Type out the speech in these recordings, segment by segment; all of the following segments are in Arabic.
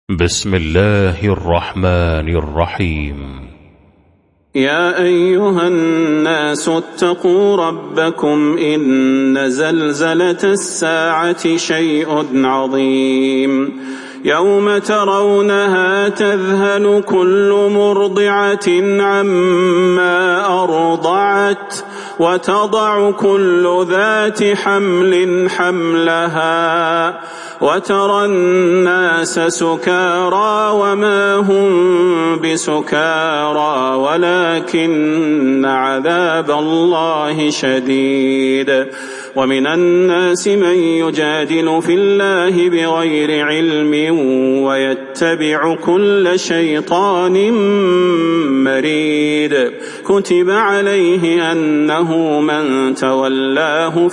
بسم الله الرحمن الرحيم. يا أيها الناس اتقوا ربكم إن زلزلة الساعة شيء عظيم يوم ترونها تذهل كل مرضعة عما أرضعت وتضع كل ذات حمل حملها وترى الناس سكارى وما هم بسكارى ولكن عذاب الله شديد. ومن الناس من يجادل في الله بغير علم ويتبع كل شيطان مريد. كتب عليه أنه من تولاه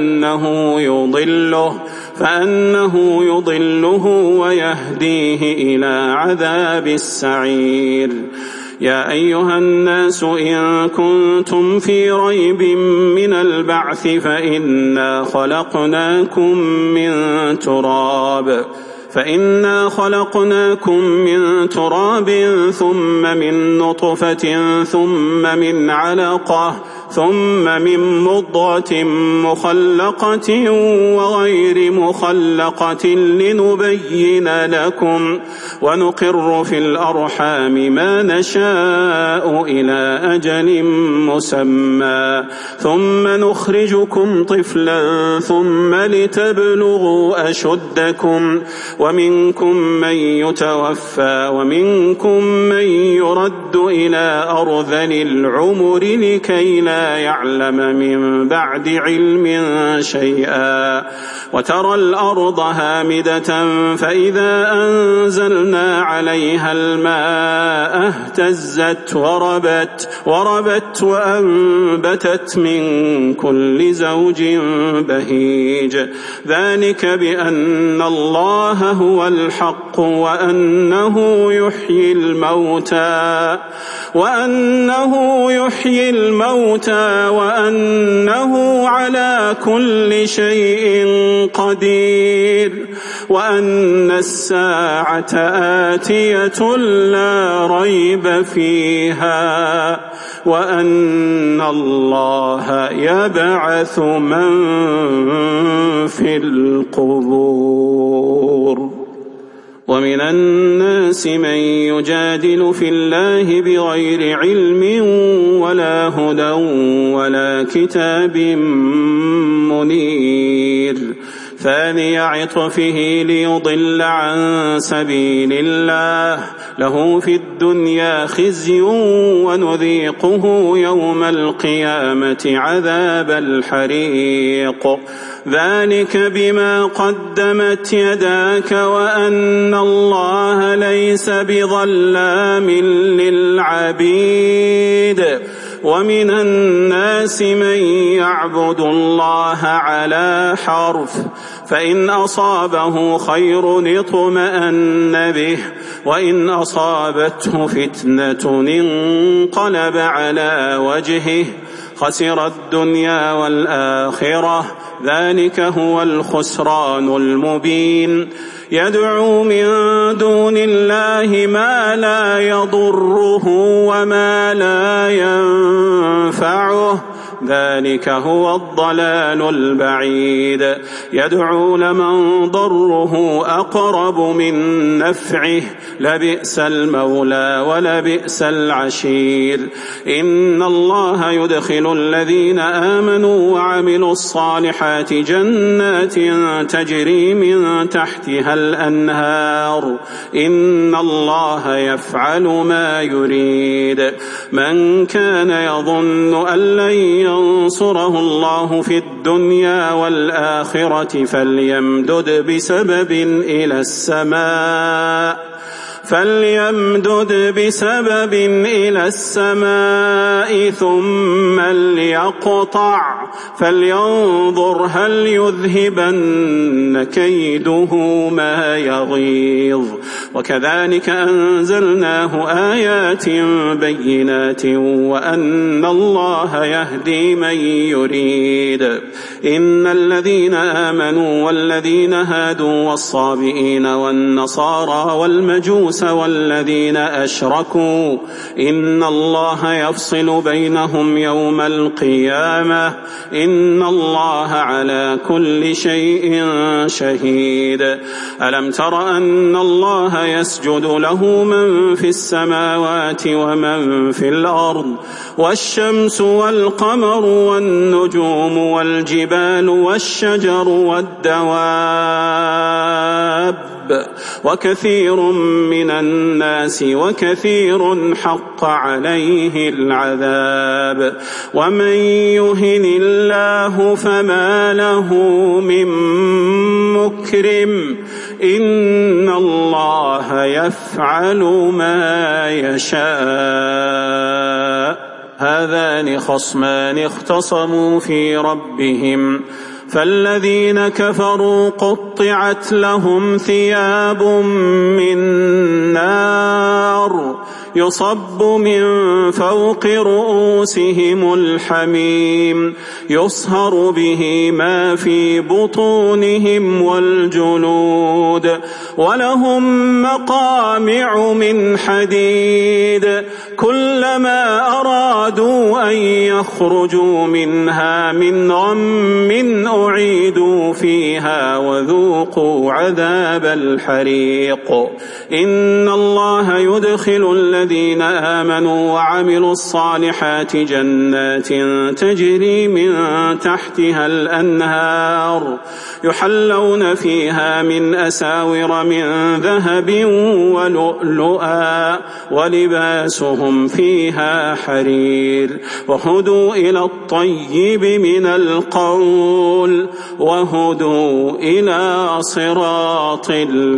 فأنه يضله ويهديه إلى عذاب السعير. يا أيها الناس إن كنتم في ريب من البعث فإنا خلقناكم من تراب ثم من نطفة ثم من علقة ثم من مضغة مخلقة وغير مخلقة لنبين لكم ونقر في الأرحام ما نشاء إلى أجل مسمى ثم نخرجكم طفلا ثم لتبلغوا أشدكم ومنكم من يتوفى ومنكم من يرد إلى أرذل العمر لكي لا يعلم من بعد علم شيئا. وترى الأرض هامدة فإذا أنزلنا عليها الماء اهتزت وربت وأنبتت من كل زوج بهيج. ذلك بأن الله هو الحق وأنه يحيي الموتى وأنه على كل شيء قدير وأن الساعة آتية لا ريب فيها وأن الله يبعث من في القبور. ومن الناس من يجادل في الله بغير علم ولا هدى ولا كتاب منير. ثاني عطفه ليضل عن سبيل الله له في الدنيا خزي ونذيقه يوم القيامة عذاب الحريق. ذلك بما قدمت يداك وأن الله ليس بظلام للعبيد. ومن الناس من يعبد الله على حرف فإن أصابه خير اطمأن به وإن أصابته فتنة انقلب على وجهه خسر الدنيا والآخرة. ذلك هو الخسران المبين. يدعو من دون الله ما لا يضره وما لا ينفعه ذلك هو الضلال البعيد. يدعو لمن ضره أقرب من نفعه لبئس المولى ولبئس العشير. إن الله يدخل الذين آمنوا وعملوا الصالحات جنات تجري من تحتها الأنهار. إن الله يفعل ما يريد. من كان يظن أن لن ينصره الله في الدنيا والآخرة فليمدد بسبب إلى السماء ثم ليقطع فلينظر هل يذهبن كيده ما يغيظ. وكذلك أنزلناه آيات بينات وأن الله يهدي من يريد. إن الذين آمنوا والذين هادوا والصابئين والنصارى والمجوس والذين أشركوا إن الله يفصل بينهم يوم القيامة إن الله على كل شيء شهيد. ألم تر أن الله يسجد له من في السماوات ومن في الأرض والشمس والقمر والنجوم والجبال والشجر والدواب وكثير من الناس وكثير حق عليه العذاب ومن يهن الله فما له من مكرم إن الله يفعل ما يشاء. هذان خصمان اختصموا في ربهم فالذين كفروا قطعت لهم ثياب من نار يصب من فوق رؤوسهم الحميم يصهر به ما في بطونهم والجلود ولهم مقامع من حديد كلما أرادوا أن يخرجوا منها من غم أعيدوا فيها وذوقوا عذاب الحريق. إن الله يدخل الذين آمنوا وعملوا الصالحات جنات تجري من تحتها الأنهار يحلون فيها من أساور من ذهب ولؤلؤا ولباسهم فيها حرير وهدوا إلى الطيب من القول وهدوا إلى صراط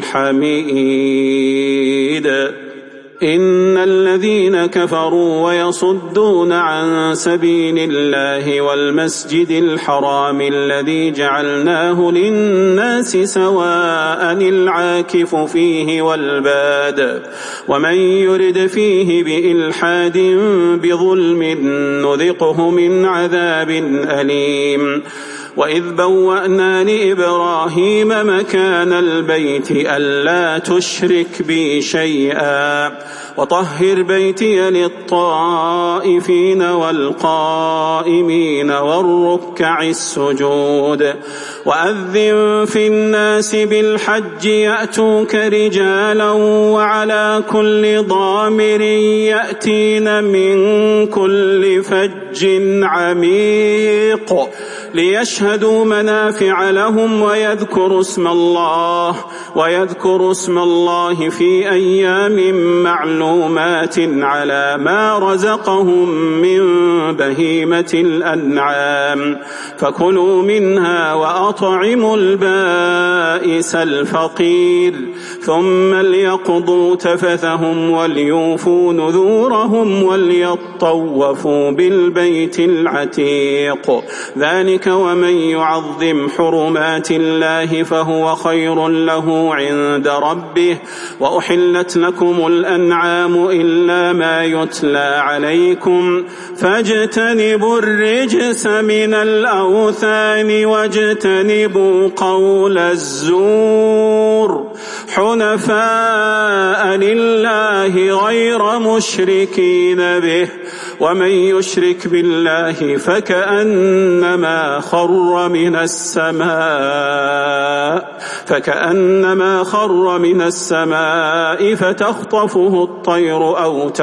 الحميد. إن الذين كفروا ويصدون عن سبيل الله والمسجد الحرام الذي جعلناه للناس سواء العاكف فيه والباد ومن يرد فيه بإلحاد بظلم نذقه من عذاب أليم. وإذ بوأنا لإبراهيم مكان البيت ألا تشرك بي شيئا وطهر بيتي للطائفين والقائمين والركع السجود وأذن في الناس بالحج يأتوك رجالا وعلى كل ضامر يأتين من كل فج عميق ليشهدوا منافع لهم ويذكروا اسم الله في أيام معلومات على ما رزقهم من بهيمة الأنعام فكلوا منها وأطعموا البائس الفقير ثم ليقضوا تفثهم وليوفوا نذورهم وليطوفوا بالبيت العتيق. ذلك ومن يعظم حرمات الله فهو خير له عند ربه. وأحلت لكم الأنعام إلا ما يتلى عليكم فاجتنبوا الرجس من الأوثان واجتنبوا قول الزور حنفاء لله غير مشركين به ومن يشرك بالله فكأنما خر من السماء فتخطفه الطير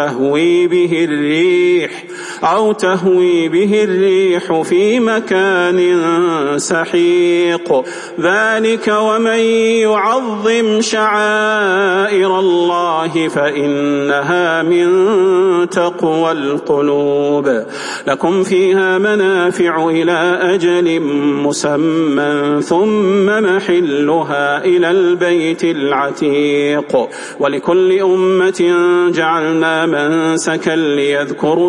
أو تهوي به الريح في مكان سحيق. ذلك ومن يعظم شعائر الله فإنها من تقوى القلوب. القلوب لكم فيها منافع إلى أجل مسمى ثم محلها إلى البيت العتيق ولكل أمة جعلنا منسكا ليذكروا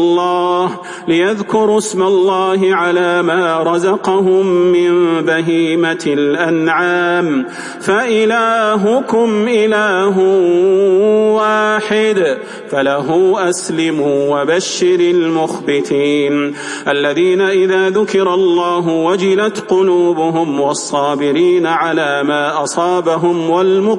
اسم الله على ما رزقهم من بهيمة الأنعام فإلهكم إله واحد فله أسلموا وبشر المخبتين الذين إذا ذكر الله وجلت قلوبهم والصابرين على ما أصابهم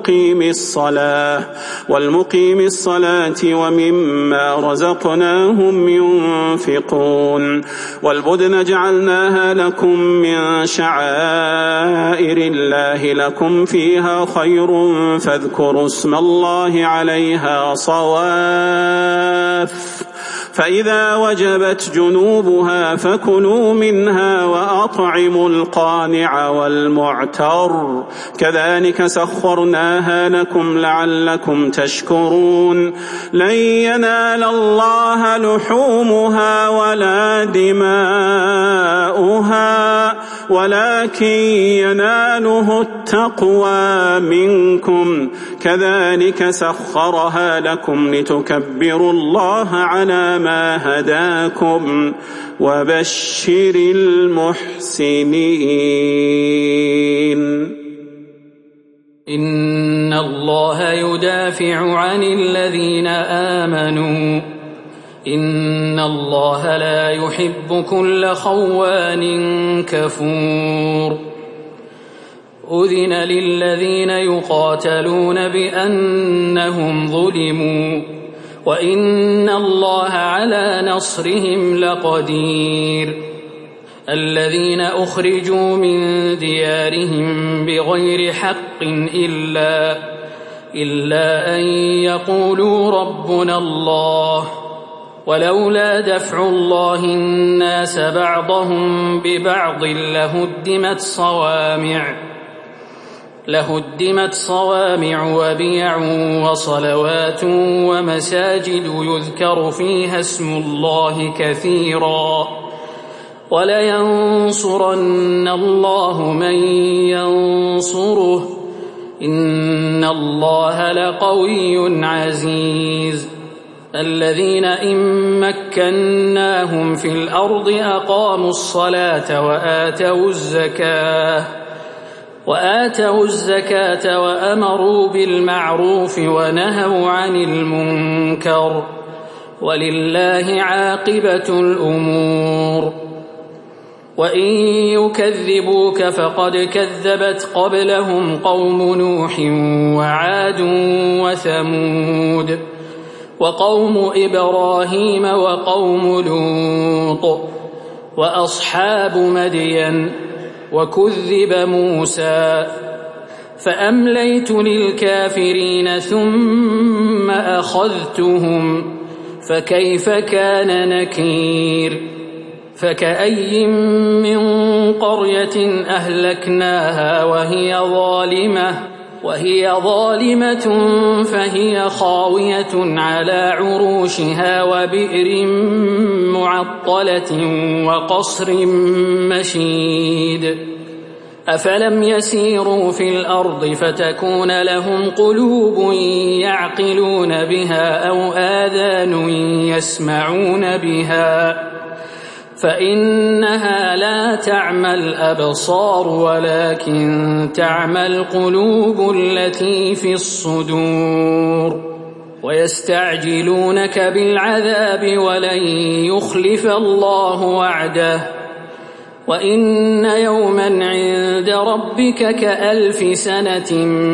والمقيم الصلاة ومما رزقناهم ينفقون والبدن جعلناها لكم من شعائر الله لكم فيها خير فاذكروا اسم الله عليها صواف فإذا وجبت جنوبها فكلوا منها وأطعموا القانع والمعتر كذلك سخرناها لكم لعلكم تشكرون لن ينال الله لحومها ولا دماؤها ولكن يناله التقوى منكم كذلك سخرها لكم لتكبروا الله على ما هداكم وبشر المحسنين إن الله يدافع عن الذين آمنوا إن الله لا يحب كل خوان كفور أذن للذين يقاتلون بأنهم ظلموا وإن الله على نصرهم لقدير الذين أخرجوا من ديارهم بغير حق إلا أن يقولوا ربنا الله ولولا دفع الله الناس بعضهم ببعض لهدمت صوامع وبيع وصلوات ومساجد يذكر فيها اسم الله كثيرا ولينصرن الله من ينصره إن الله لقوي عزيز الذين إن مكناهم في الأرض أقاموا الصلاة وآتوا الزكاة وأمروا بالمعروف ونهوا عن المنكر ولله عاقبة الأمور وإن يكذبوك فقد كذبت قبلهم قوم نوح وعاد وثمود وقوم إبراهيم وقوم لوط وأصحاب مدين وكذب موسى فأمليت للكافرين ثم أخذتهم فكيف كان نكير فكأي من قرية أهلكناها وهي ظالمة فهي خاوية على عروشها وبئر معطلة وقصر مشيد أفلم يسيروا في الأرض فتكون لهم قلوب يعقلون بها أو آذان يسمعون بها فإنها لا تعمى الأبصار ولكن تعمى القلوب التي في الصدور ويستعجلونك بالعذاب ولن يخلف الله وعده وإن يوما عند ربك كألف سنة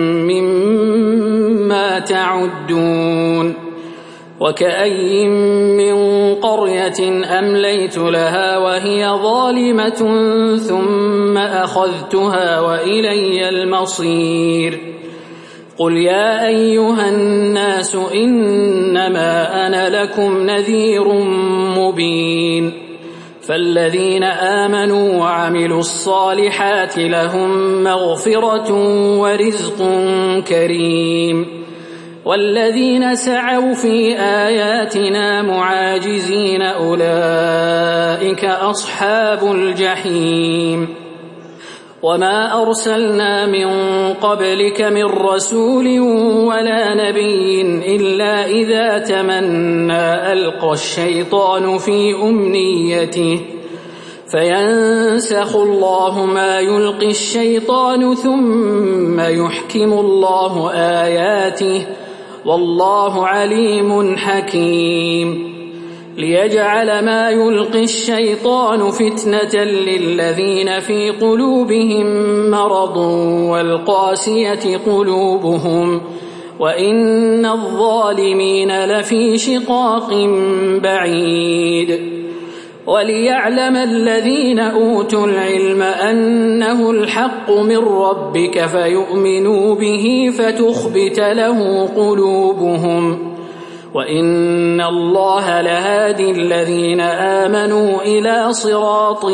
مما تعدون وكأي من قرية أمليت لها وهي ظالمة ثم أخذتها وإلي المصير قل يا أيها الناس إنما أنا لكم نذير مبين فالذين آمنوا وعملوا الصالحات لهم مغفرة ورزق كريم والذين سعوا في آياتنا معاجزين أولئك أصحاب الجحيم وما أرسلنا من قبلك من رسول ولا نبي إلا إذا تمنى ألقى الشيطان في أمنيته فينسخ الله ما يلقي الشيطان ثم يحكم الله آياته والله عليم حكيم ليجعل ما يلقي الشيطان فتنة للذين في قلوبهم مرض والقاسية قلوبهم وإن الظالمين لفي شقاق بعيد وليعلم الذين أوتوا العلم أنه الحق من ربك فيؤمنوا به فتخبت له قلوبهم وإن الله لهادي الذين آمنوا إلى صراط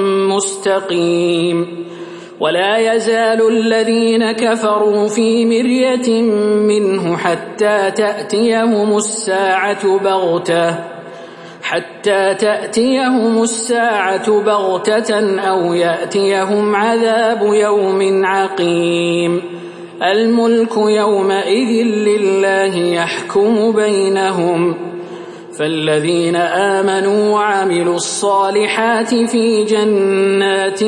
مستقيم ولا يزال الذين كفروا في مرية منه حتى تأتيهم الساعة بغتة أو يأتيهم عذاب يوم عقيم الملك يومئذ لله يحكم بينهم فالذين آمنوا وعملوا الصالحات في جنات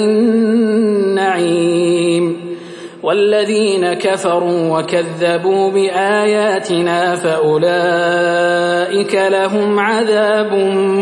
النعيم والذين كفروا وكذبوا بآياتنا فأولئك لهم عذاب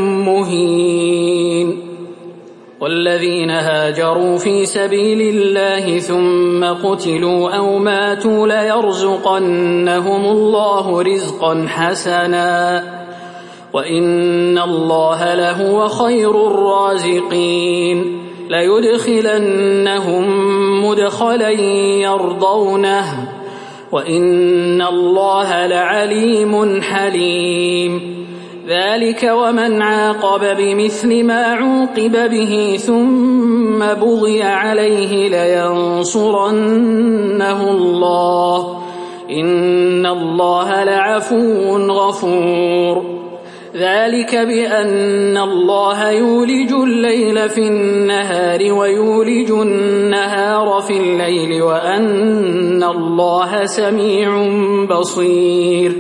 مهين والذين هاجروا في سبيل الله ثم قتلوا أو ماتوا ليرزقنهم الله رزقا حسنا وإن الله لهو خير الرازقين ليدخلنهم مدخلا يرضونه وإن الله لعليم حليم ذلك ومن عاقب بمثل ما عوقب به ثم بغي عليه لينصرنه الله إن الله لعفو غفور ذلك بأن الله يولج الليل في النهار ويولج النهار في الليل وأن الله سميع بصير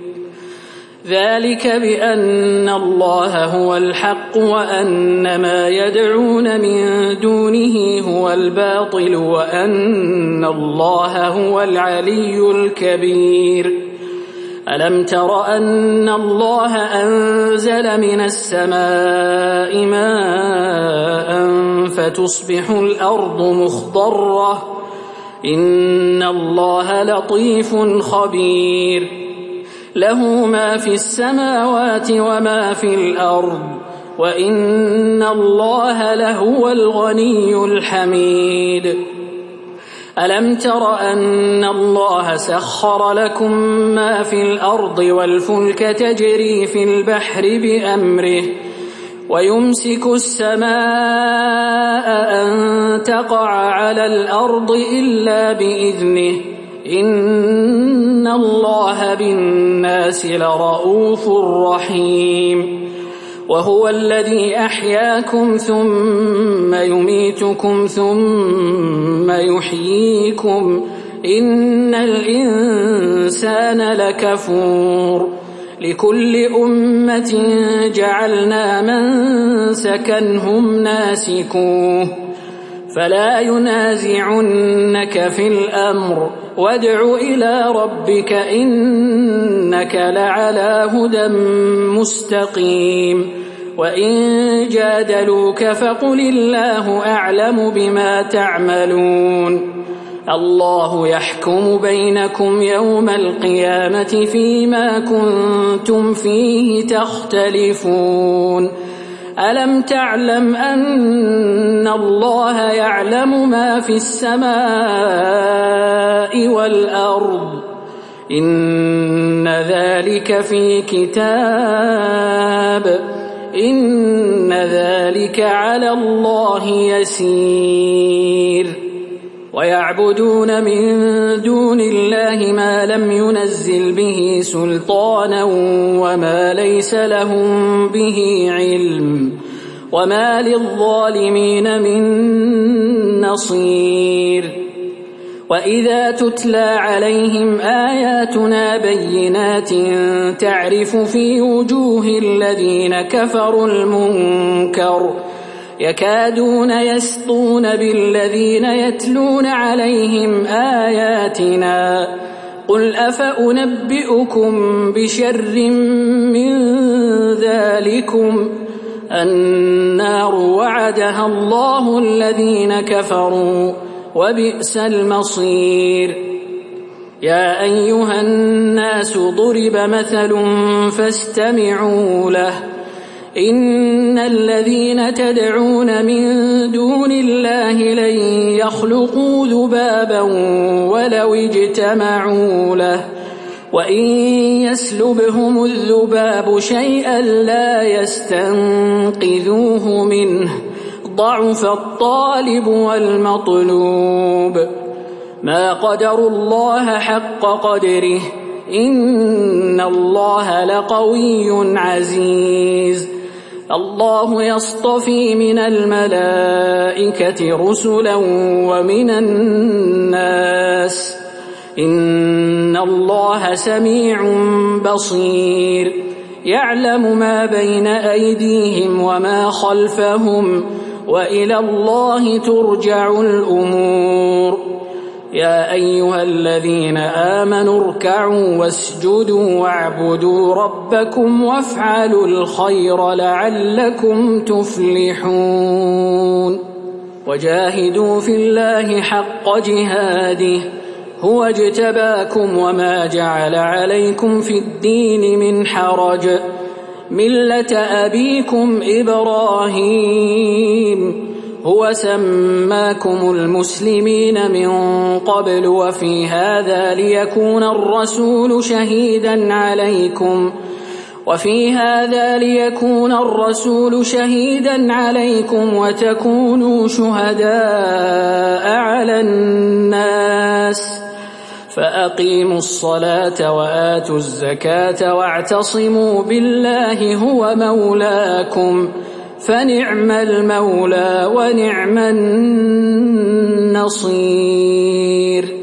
ذلك بأن الله هو الحق وأن ما يدعون من دونه هو الباطل وأن الله هو العلي الكبير ألم تر أن الله أنزل من السماء ماء فتصبح الأرض مخضرة إن الله لطيف خبير له ما في السماوات وما في الأرض وإن الله لهو الغني الحميد ألم تر أن الله سخر لكم ما في الأرض والفلك تجري في البحر بأمره ويمسك السماء أن تقع على الأرض إلا بإذنه إن الله بالناس لرؤوف رحيم وهو الذي أحياكم ثم يميتكم ثم يحييكم إن الإنسان لكفور لكل أمة جعلنا منسكا هم ناسكوه فلا ينازعنك في الأمر وادع إلى ربك إنك لعلى هدى مستقيم وإن جادلوك فقل الله أعلم بما تعملون الله يحكم بينكم يوم القيامة فيما كنتم فيه تختلفون ألم تعلم أن الله يعلم ما في السماء والأرض إن ذلك في كتاب إن ذلك على الله يسير ويعبدون من دون الله ما لم ينزل به سلطانا وما ليس لهم به علم وما للظالمين من نصير وإذا تتلى عليهم آياتنا بينات تعرف في وجوه الذين كفروا المنكر يكادون يسطون بالذين يتلون عليهم آياتنا قل أفأنبئكم بشر من ذلكم النار وعدها الله الذين كفروا وبئس المصير يا أيها الناس ضرب مثل فاستمعوا له إن الذين تدعون من دون الله لن يخلقوا ذبابا ولو اجتمعوا له وإن يسلبهم الذباب شيئا لا يستنقذوه منه ضعف الطالب والمطلوب ما قدروا الله حق قدره إن الله لقوي عزيز الله يصطفي من الملائكة رسلا ومن الناس إن الله سميع بصير يعلم ما بين أيديهم وما خلفهم وإلى الله ترجع الأمور يا أيها الذين آمنوا اركعوا واسجدوا واعبدوا ربكم وافعلوا الخير لعلكم تفلحون وجاهدوا في الله حق جهاده هو اجتباكم وما جعل عليكم في الدين من حرج ملة أبيكم إبراهيم هو سماكم المسلمين من قبل وفي هذا ليكون الرسول شهيدا عليكم وتكونوا شهداء على الناس فأقيموا الصلاة وآتوا الزكاة واعتصموا بالله هو مولاكم فنعم المولى ونعم النصير